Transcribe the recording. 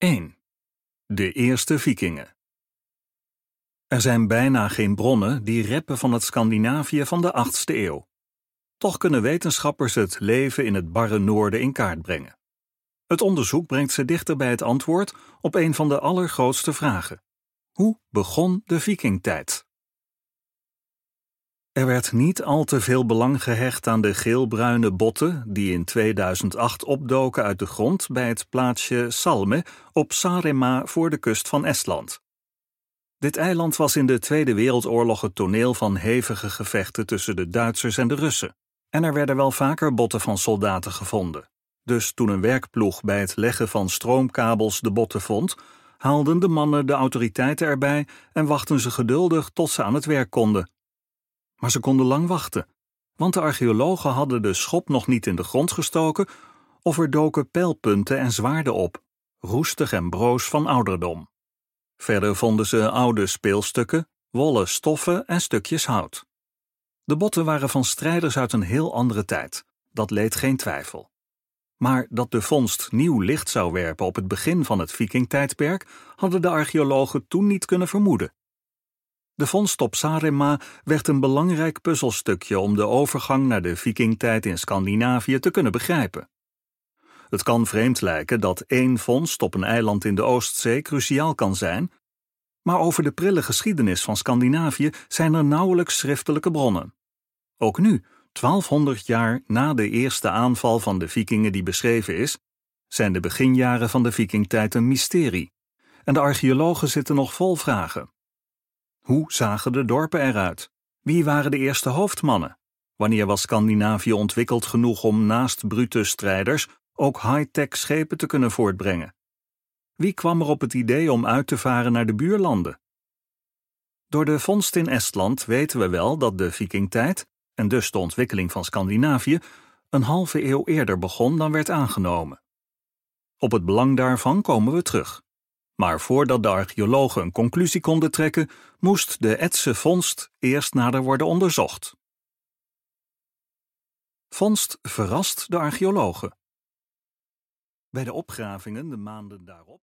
1. De eerste Vikingen. Er zijn bijna geen bronnen die reppen van het Scandinavië van de 8e eeuw. Toch kunnen wetenschappers het leven in het barre noorden in kaart brengen. Het onderzoek brengt ze dichter bij het antwoord op een van de allergrootste vragen. Hoe begon de Vikingtijd? Er werd niet al te veel belang gehecht aan de geelbruine botten die in 2008 opdoken uit de grond bij het plaatsje Salme op Saaremaa voor de kust van Estland. Dit eiland was in de Tweede Wereldoorlog het toneel van hevige gevechten tussen de Duitsers en de Russen. En er werden wel vaker botten van soldaten gevonden. Dus toen een werkploeg bij het leggen van stroomkabels de botten vond, haalden de mannen de autoriteiten erbij en wachtten ze geduldig tot ze aan het werk konden. Maar ze konden lang wachten, want de archeologen hadden de schop nog niet in de grond gestoken of er doken pijlpunten en zwaarden op, roestig en broos van ouderdom. Verder vonden ze oude speelstukken, wollen stoffen en stukjes hout. De botten waren van strijders uit een heel andere tijd, dat leed geen twijfel. Maar dat de vondst nieuw licht zou werpen op het begin van het Vikingtijdperk hadden de archeologen toen niet kunnen vermoeden. De vondst op Saaremaa werd een belangrijk puzzelstukje om de overgang naar de Vikingtijd in Scandinavië te kunnen begrijpen. Het kan vreemd lijken dat één vondst op een eiland in de Oostzee cruciaal kan zijn, maar over de prille geschiedenis van Scandinavië zijn er nauwelijks schriftelijke bronnen. Ook nu, 1200 jaar na de eerste aanval van de Vikingen die beschreven is, zijn de beginjaren van de Vikingtijd een mysterie en de archeologen zitten nog vol vragen. Hoe zagen de dorpen eruit? Wie waren de eerste hoofdmannen? Wanneer was Scandinavië ontwikkeld genoeg om naast brute strijders ook high-tech schepen te kunnen voortbrengen? Wie kwam er op het idee om uit te varen naar de buurlanden? Door de vondst in Estland weten we wel dat de Vikingtijd, en dus de ontwikkeling van Scandinavië, een halve eeuw eerder begon dan werd aangenomen. Op het belang daarvan komen we terug. Maar voordat de archeologen een conclusie konden trekken, moest de Etse vondst eerst nader worden onderzocht. Vondst verrast de archeologen. Bij de opgravingen de maanden daarop